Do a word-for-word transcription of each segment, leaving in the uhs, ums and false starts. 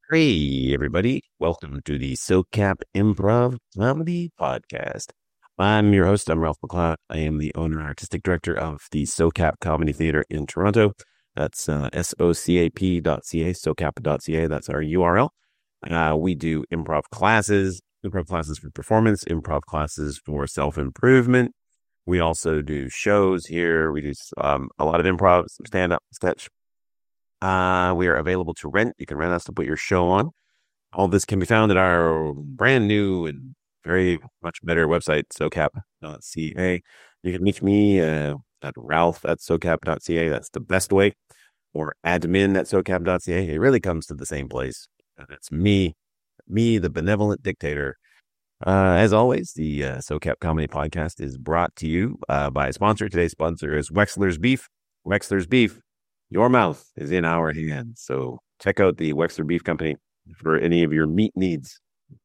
Hey, everybody. Welcome to the SoCap Improv Comedy Podcast. I'm your host. I'm Ralph McLeod. I am the owner and artistic director of the SoCap Comedy Theater in Toronto. That's uh, S O C A P dot C A, socap dot C A. That's our U R L. Uh, we do improv classes, improv classes for performance, improv classes for self-improvement. We also do shows here. We do um, a lot of improv, some stand-up, sketch. Uh, we are available to rent. You can rent us to put your show on. All this can be found at our brand new and very much better website, socap dot C A. You can reach me uh, at Ralph at socap dot C A. That's the best way. Or admin at socap dot C A. It really comes to the same place. And it's me, me, the benevolent dictator. Uh, as always, the uh, SoCap Comedy Podcast is brought to you uh, by a sponsor. Today's sponsor is Wexler's Beef. Wexler's Beef. Your mouth is in our hands. So check out the Wexler Beef Company for any of your meat needs.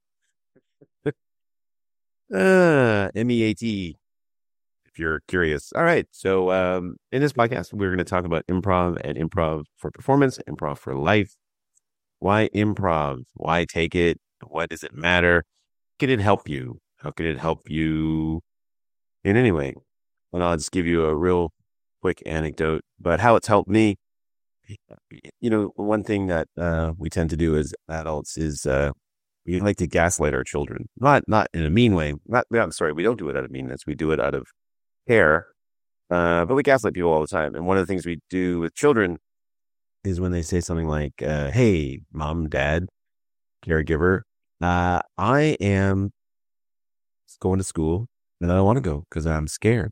uh, M E A T, if you're curious. All right. So um, in this podcast, we're going to talk about improv and improv for performance, improv for life. Why improv? Why take it? What does it matter? How can it help you? How can it help you in any way? And I'll just give you a real quick anecdote, but how it's helped me. You know, one thing that uh, we tend to do as adults is uh, we like to gaslight our children. Not not in a mean way. Not, I'm sorry, we don't do it out of meanness. We do it out of care. Uh, but we gaslight people all the time. And one of the things we do with children is when they say something like, uh, "Hey, mom, dad, caregiver, uh, I am going to school and I don't want to go because I'm scared."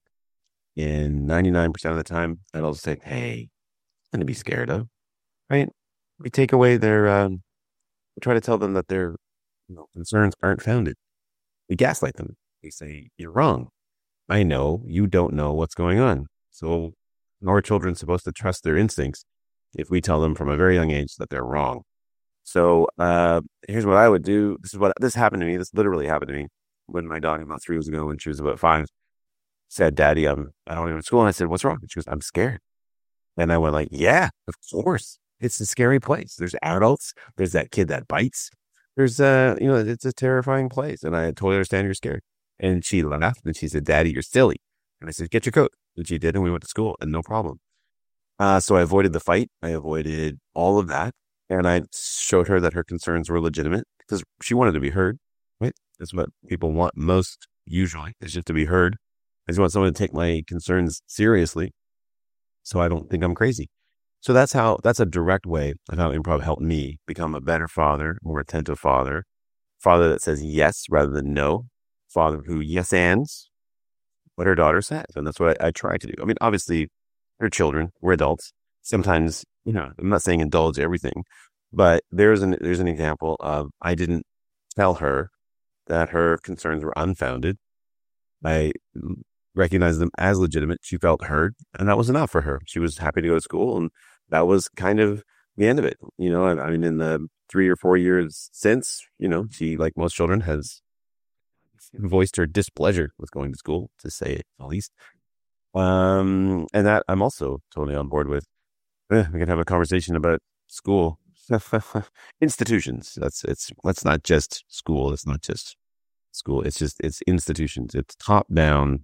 And ninety-nine percent of the time, adults say, "Hey, nothing to be scared of," right? We take away their, um, we try to tell them that their you know, concerns aren't founded. We gaslight them. We say, "You're wrong. I know you don't know what's going on." So our children supposed to trust their instincts if we tell them from a very young age that they're wrong. So uh, here's what I would do. This is what this happened to me. This literally happened to me when my daughter, about three years ago, when she was about five, said, "Daddy, I'm, I don't even go to school." And I said, "What's wrong?" And she goes, "I'm scared." And I went like, "Yeah, of course. It's a scary place. There's adults. There's that kid that bites. There's, uh, you know, it's a terrifying place." And I totally understand you're scared. And she laughed and she said, "Daddy, you're silly." And I said, "Get your coat." And she did. And we went to school and no problem. Uh, so I avoided the fight. I avoided all of that. And I showed her that her concerns were legitimate because she wanted to be heard, right? That's what people want most usually, is just to be heard. I just want someone to take my concerns seriously so I don't think I'm crazy. So that's how, that's a direct way of how improv helped me become a better father, more attentive father, father that says yes rather than no, father who yes ands what her daughter says. And that's what I, I try to do. I mean, obviously, they're children, we're adults. Sometimes, you know, I'm not saying indulge everything, but there's an, there's an example of I didn't tell her that her concerns were unfounded. I recognized them as legitimate. She felt heard, and that was enough for her. She was happy to go to school, and that was kind of the end of it. You know, I, I mean, in the three or four years since, you know, she, like most children, has voiced her displeasure with going to school, to say it at least. Um, and that I'm also totally on board with. Eh, we can have a conversation about school institutions. That's it's. That's not just school. It's not just school. It's just it's institutions. It's top down.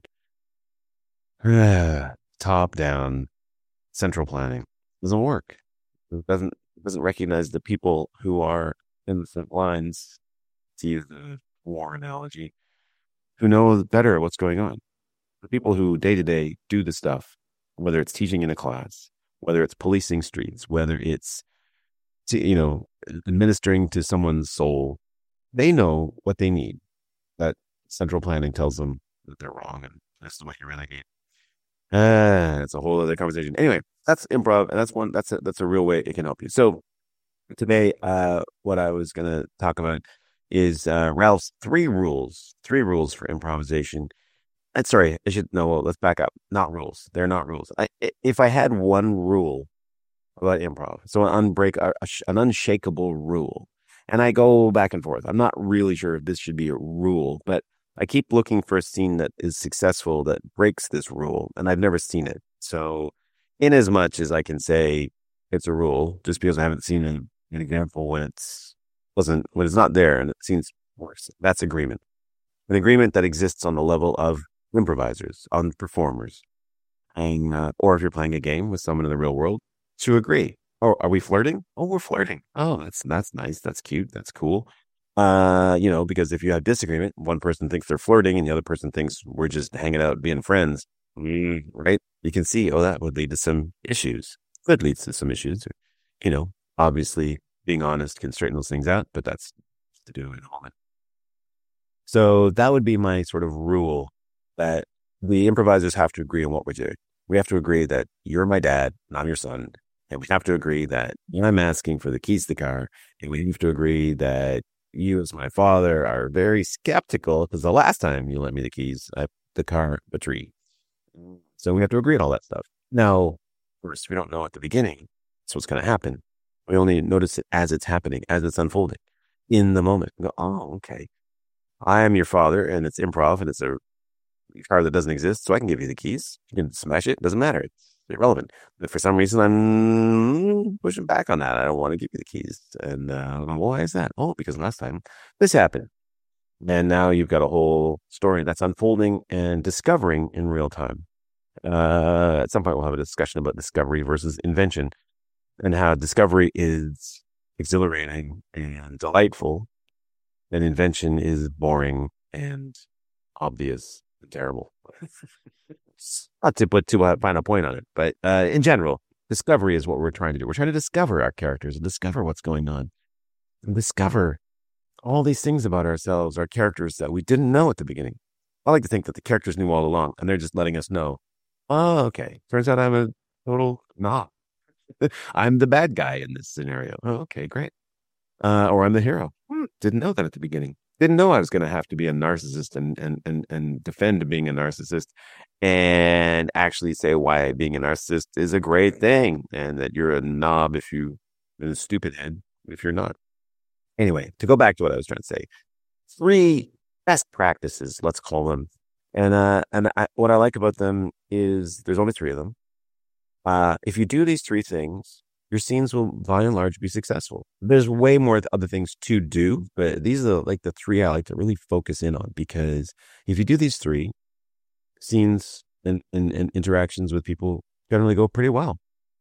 Top down central planning doesn't work. It doesn't it doesn't recognize the people who are in the front lines, to use the war analogy, who know better what's going on. The people who day to day do the stuff, whether it's teaching in a class, whether it's policing streets, whether it's to, you know administering to someone's soul, they know what they need. That central planning tells them that they're wrong, and that's the way you really need. Ah, it's a whole other conversation. Anyway, that's improv, and that's one. That's a, that's a real way it can help you. So today, uh, what I was going to talk about is uh, Ralph's three rules. Three rules for improvisation. And sorry, I should no. Well, let's back up. Not rules. They're not rules. I, if I had one rule about improv, so an unbreak, a, an unshakable rule, and I go back and forth. I'm not really sure if this should be a rule, but I keep looking for a scene that is successful that breaks this rule, and I've never seen it. So, in as much as I can say it's a rule, just because I haven't seen an, an example when it's wasn't, when it's not there and it seems worse, that's agreement. An agreement that exists on the level of improvisers, on performers, and, uh, or if you're playing a game with someone in the real world, to agree. Oh, are we flirting? Oh, we're flirting. Oh, that's that's nice. That's cute. That's cool. Uh, you know, because if you have disagreement, one person thinks they're flirting and the other person thinks we're just hanging out being friends, mm, right? You can see, oh, that would lead to some issues. Could lead to some issues. You know, obviously being honest can straighten those things out, but that's to do in a moment. So that would be my sort of rule, that the improvisers have to agree on what we're doing. We have to agree that you're my dad and I'm your son. And we have to agree that I'm asking for the keys to the car. And we have to agree that you as my father are very skeptical because the last time you lent me the keys, I put the car up a tree. So we have to agree on all that stuff. Now, of course, we don't know at the beginning. That's what's going to happen. We only notice it as it's happening, as it's unfolding in the moment. We go, oh, okay. I am your father and it's improv and it's a car that doesn't exist. So I can give you the keys. You can smash it. It doesn't matter. It's irrelevant. But for some reason, I'm pushing back on that. I don't want to give you the keys. And uh, why is that? Oh, because last time this happened. And now you've got a whole story that's unfolding and discovering in real time. Uh, at some point, we'll have a discussion about discovery versus invention and how discovery is exhilarating and delightful. And invention is boring and obvious and terrible. Not to put too fine a point on it, but uh, in general, discovery is what we're trying to do. We're trying to discover our characters and discover what's going on and discover all these things about ourselves, our characters that we didn't know at the beginning. I like to think that the characters knew all along and they're just letting us know, oh, okay. Turns out I'm a total knob. I'm the bad guy in this scenario. Oh, okay, great. Uh, or I'm the hero. Hmm, didn't know that at the beginning. Didn't know I was going to have to be a narcissist and, and, and, and defend being a narcissist and actually say why being a narcissist is a great thing and that you're a knob if you, a stupid head if you're not. Anyway, to go back to what I was trying to say, three best practices, let's call them. And, uh, and I, what I like about them is there's only three of them. Uh, if you do these three things, your scenes will, by and large, be successful. There's way more other things to do, but these are like the three I like to really focus in on, because if you do these three, scenes and, and, and interactions with people generally go pretty well.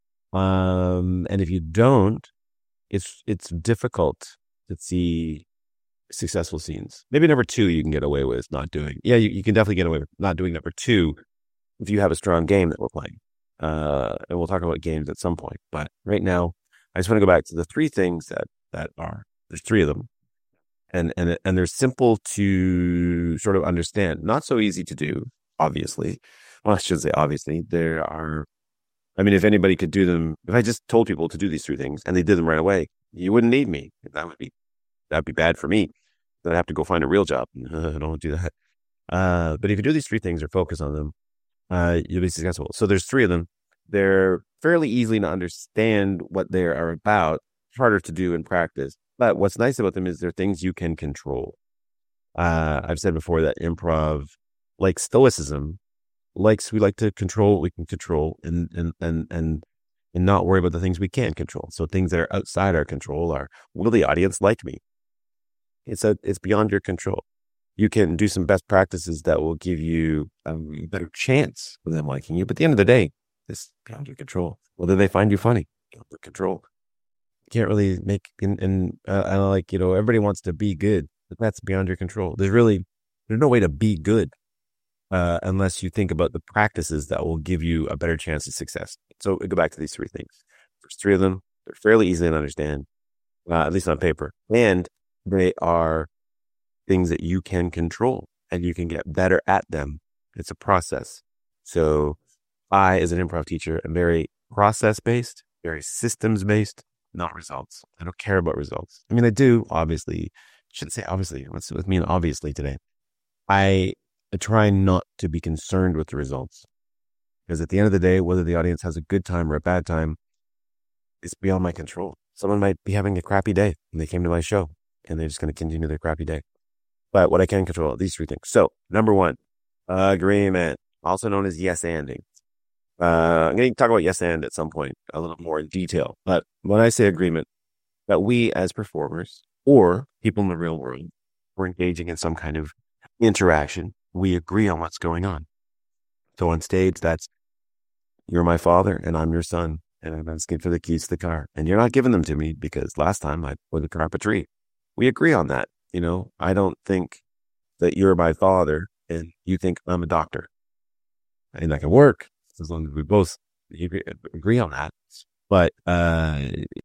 Um, and if you don't, it's it's difficult to see successful scenes. Maybe number two you can get away with not doing. Yeah, you, you can definitely get away with not doing number two if you have a strong game that we're playing. Uh, and we'll talk about games at some point. But right now, I just want to go back to the three things that, that are, there's three of them. And, and, and they're simple to sort of understand. Not so easy to do, obviously. Well, I shouldn't say obviously. There are, I mean, if anybody could do them, if I just told people to do these three things and they did them right away, you wouldn't need me. That would be, that'd be bad for me. Then I'd have to go find a real job. I don't want to do that. Uh, but if you do these three things or focus on them, Uh, you'll be successful. So there's three of them. They're fairly easy to understand what they are about, harder to do in practice. But what's nice about them is they're things you can control. Uh, I've said before that improv, like stoicism, likes we like to control what we can control and and and and and not worry about the things we can't control. So things that are outside our control are, will the audience like me? It's a it's beyond your control. You can do some best practices that will give you um, a better chance of them liking you. But at the end of the day, it's beyond your control. Whether they find you funny, beyond your control. You can't really make, and, and uh, I like, you know, everybody wants to be good, but that's beyond your control. There's really, there's no way to be good uh, unless you think about the practices that will give you a better chance of success. So we go back to these three things. There's three of them. They're fairly easy to understand, uh, at least on paper. And they are things that you can control and you can get better at them. It's a process. So I, as an improv teacher, am very process-based, very systems-based, not results. I don't care about results. I mean, I do, obviously. I shouldn't say obviously. What's with me and obviously today? I try not to be concerned with the results. Because at the end of the day, whether the audience has a good time or a bad time, it's beyond my control. Someone might be having a crappy day and they came to my show and they're just going to continue their crappy day. But what I can control, these three things. So, number one, agreement, also known as yes-anding. Uh, I'm going to talk about yes-and at some point, a little more in detail. But when I say agreement, that we as performers or people in the real world, we're engaging in some kind of interaction. We agree on what's going on. So on stage, that's you're my father and I'm your son, and I'm asking for the keys to the car. And you're not giving them to me because last time I put the car up a tree. We agree on that. You know, I don't think that you're my father and you think I'm a doctor. And that can work as long as we both agree on that. But uh,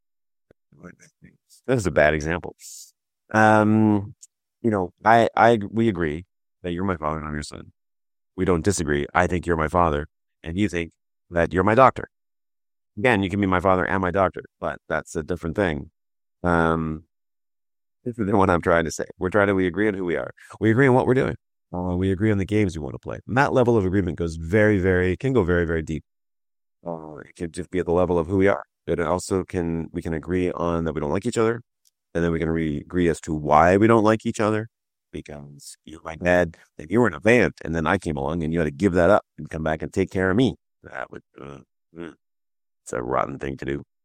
this is a bad example. Um, you know, I, I, we agree that you're my father and I'm your son. We don't disagree. I think you're my father and you think that you're my doctor. Again, you can be my father and my doctor, but that's a different thing. Um, this is what I'm trying to say. We're trying to, we agree on who we are. We agree on what we're doing. Uh, we agree on the games we want to play. And that level of agreement goes very, very, can go very, very deep. Uh, it can just be at the level of who we are. It also can, we can agree on that we don't like each other. And then we can re- agree as to why we don't like each other. Because you're my dad, and you were in a van, and then I came along and you had to give that up and come back and take care of me. That would, uh, it's a rotten thing to do.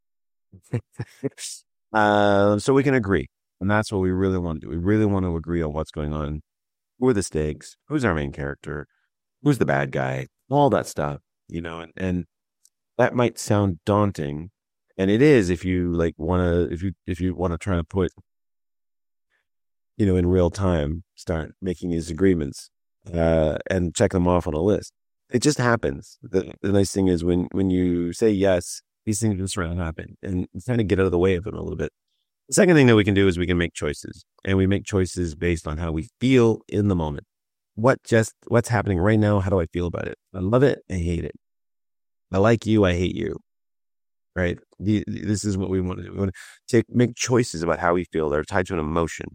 uh, so we can agree. And that's what we really want to do. We really want to agree on what's going on. Who are the stakes? Who's our main character? Who's the bad guy? All that stuff, you know, and, and that might sound daunting. And it is if you like want to, if you, if you want to try to put, you know, in real time, start making these agreements uh, and check them off on a list. It just happens. The, the nice thing is when, when you say yes, these things just sort of happen and kind of get out of the way of them a little bit. The second thing that we can do is we can make choices, and we make choices based on how we feel in the moment. What just, what's happening right now? How do I feel about it? I love it. I hate it. I like you. I hate you. Right. The, this is what we want to do. We want to take, make choices about how we feel that are tied to an emotion.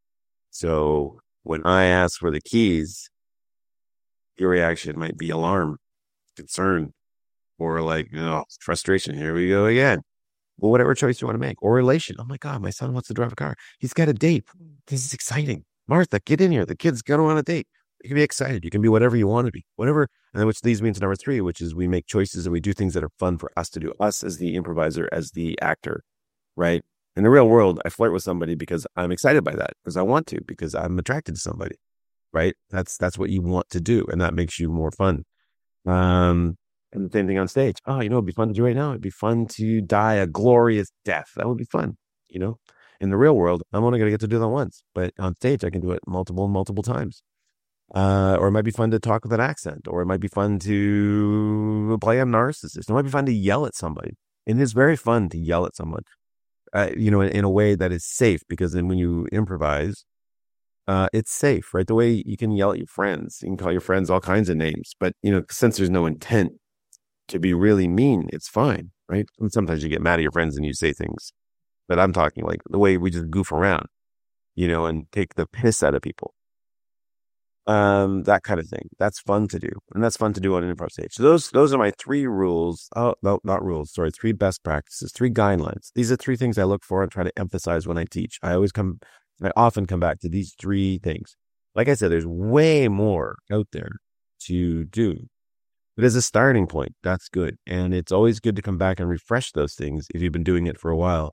So when I ask for the keys, your reaction might be alarm, concern, or like, oh, frustration. Here we go again. Well, whatever choice you want to make, or relation. Oh my God, my son wants to drive a car. He's got a date. This is exciting. Martha, get in here. The kid's going on a date. You can be excited. You can be whatever you want to be, whatever. And then which leads me to number three, which is we make choices and we do things that are fun for us to do. Us as the improviser, as the actor, right? In the real world, I flirt with somebody because I'm excited by that, because I want to, because I'm attracted to somebody, right? That's that's what you want to do, and that makes you more fun. Um, and the same thing on stage. Oh, you know, it'd be fun to do right now. It'd be fun to die a glorious death. That would be fun, you know? In the real world, I'm only going to get to do that once, but on stage, I can do it multiple, multiple times. Uh, or it might be fun to talk with an accent, or it might be fun to play a narcissist. It might be fun to yell at somebody. And it is very fun to yell at someone. Uh, you know, in, in a way that is safe, because then when you improvise, uh, it's safe, right? The way you can yell at your friends, you can call your friends all kinds of names, but, you know, since there's no intent to be really mean, it's fine, right? And sometimes you get mad at your friends and you say things, but I'm talking like the way we just goof around, you know, and take the piss out of people. Um, that kind of thing. That's fun to do. And that's fun to do on an improv stage. So those, those are my three rules. Oh, no, not rules. Sorry. Three best practices, three guidelines. These are three things I look for and try to emphasize when I teach. I always come, I often come back to these three things. Like I said, there's way more out there to do, but as a starting point, that's good. And it's always good to come back and refresh those things if you've been doing it for a while.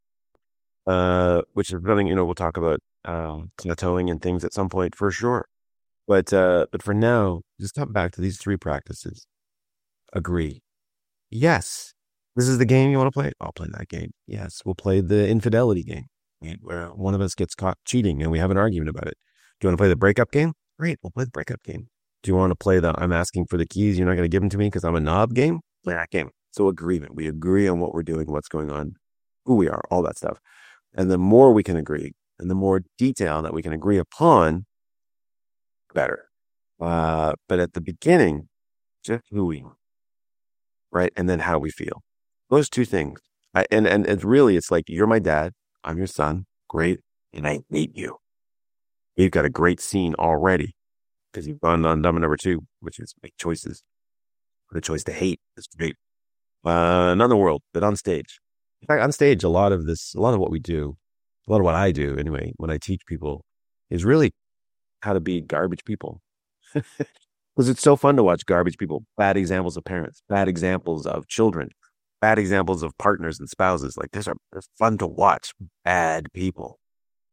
Uh, which is something, you know, we'll talk about, um, plateauing and things at some point for sure. But uh, but for now, just come back to these three practices. Agree. Yes. This is the game you want to play? I'll play that game. Yes. We'll play the infidelity game, right, where one of us gets caught cheating and we have an argument about it. Do you want to play the breakup game? Great. We'll play the breakup game. Do you want to play the I'm asking for the keys, you're not going to give them to me because I'm a knob game? Play that game. So agreement. We agree on what we're doing, what's going on, who we are, all that stuff. And the more we can agree and the more detail that we can agree upon, better. Uh, but at the beginning, just who we are, right? And then how we feel. Those two things. I, and, and it's really, it's like, you're my dad. I'm your son. Great. And I hate you. We've got a great scene already because you've gone on number number two, which is make choices. The choice to hate is great. Uh, another world, but on stage. In fact, on stage, a lot of this, a lot of what we do, a lot of what I do anyway, when I teach people is really how to be garbage people. Because it's so fun to watch garbage people, bad examples of parents, bad examples of children, bad examples of partners and spouses. Like, these are, they're fun to watch bad people.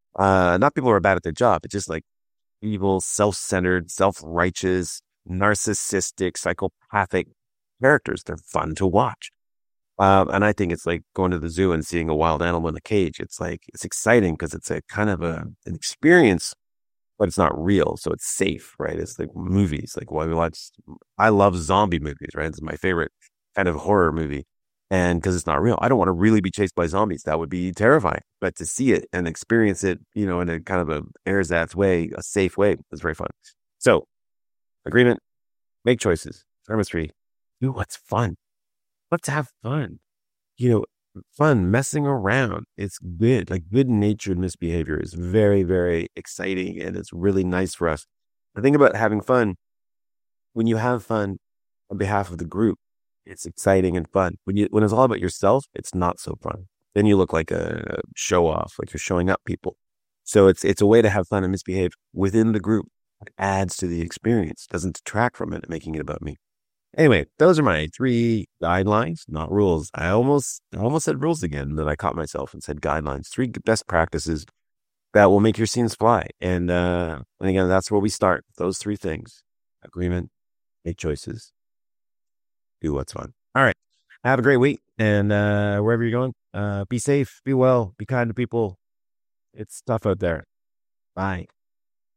Uh, not people who are bad at their job. It's just like evil, self-centered, self-righteous, narcissistic, psychopathic characters. They're fun to watch. Um, and I think it's like going to the zoo and seeing a wild animal in a cage. It's like, it's exciting because it's a kind of a, an experience, but it's not real. So it's safe, right? It's like movies, like why we watch. I love zombie movies, right? It's my favorite kind of horror movie. And because it's not real, I don't want to really be chased by zombies. That would be terrifying. But to see it and experience it, you know, in a kind of a ersatz way, a safe way, is very fun. So, agreement, make choices. Number three, do what's fun. Let's have fun. You know, fun, messing around. It's good. Like good natured misbehavior is very, very exciting and it's really nice for us. The thing about having fun, when you have fun on behalf of the group, it's exciting and fun. When you when it's all about yourself, it's not so fun. Then you look like a, a show off, like you're showing up people. So it's it's a way to have fun and misbehave within the group. It adds to the experience, doesn't detract from it, making it about me. Anyway, those are my three guidelines, not rules. I almost I almost said rules again, then I caught myself and said guidelines. Three best practices that will make your scenes fly. And uh, and again, that's where we start. Those three things: agreement, make choices, do what's fun. All right. Have a great week, and uh, wherever you're going, uh, be safe, be well, be kind to people. It's tough out there. Bye.